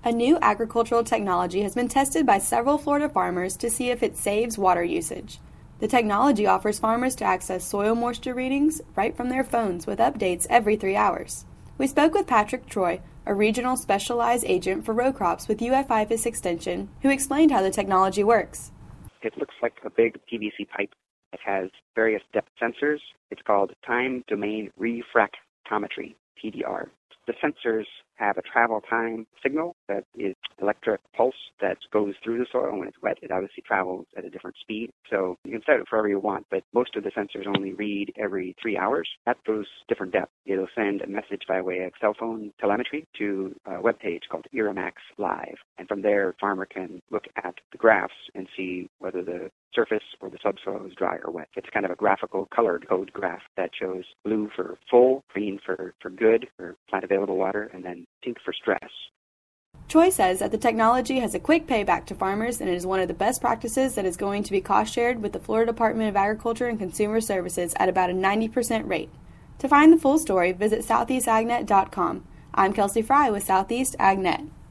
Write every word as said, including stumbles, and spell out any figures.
A new agricultural technology has been tested by several Florida farmers to see if it saves water usage. The technology offers farmers to access soil moisture readings right from their phones with updates every three hours. We spoke with Patrick Troy, a regional specialized agent for row crops with U F I F A S Extension, who explained how the technology works. It looks like a big P V C pipe. It has various depth sensors. It's called Time Domain Refractometry, T D R. The sensors have a travel time signal that is electric pulse that goes through the soil. When it's wet, it obviously travels at a different speed. So you can set it wherever you want, but most of the sensors only read every three hours. At those different depths, it'll send a message by way of cell phone telemetry to a web page called Irrimax Live. And from there, farmer can look at the graphs and see whether the surface or the subsoil is dry or wet. It's kind of a graphical colored code graph that shows blue for full, green for, for good, for plant available water, and then pink for stress. Troy says that the technology has a quick payback to farmers and it is one of the best practices that is going to be cost shared with the Florida Department of Agriculture and Consumer Services at about a ninety percent rate. To find the full story, visit southeast ag net dot com. I'm Kelsey Fry with Southeast AgNet.